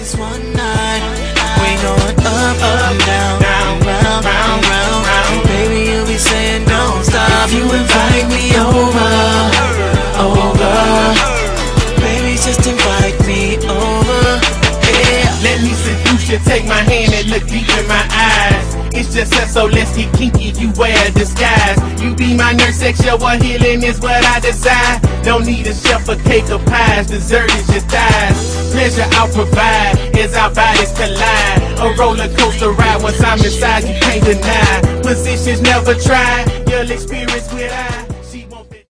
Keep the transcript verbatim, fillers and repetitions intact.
this one night. We going up, up, down, round, round, round, round. Baby, you'll be saying don't stop. If you invite me over, over, baby, just invite me over. Yeah. Let me seduce you, take my hand and look deep in my eyes. It's just us, so let's get kinky, you wear a disguise. You be my nurse, sexual healing is what I decide. Don't need a chef or cake or pies, dessert is your thighs. Pleasure I'll provide as our bodies collide. A roller coaster ride, once I'm inside you can't deny. Positions never tried, you'll experience with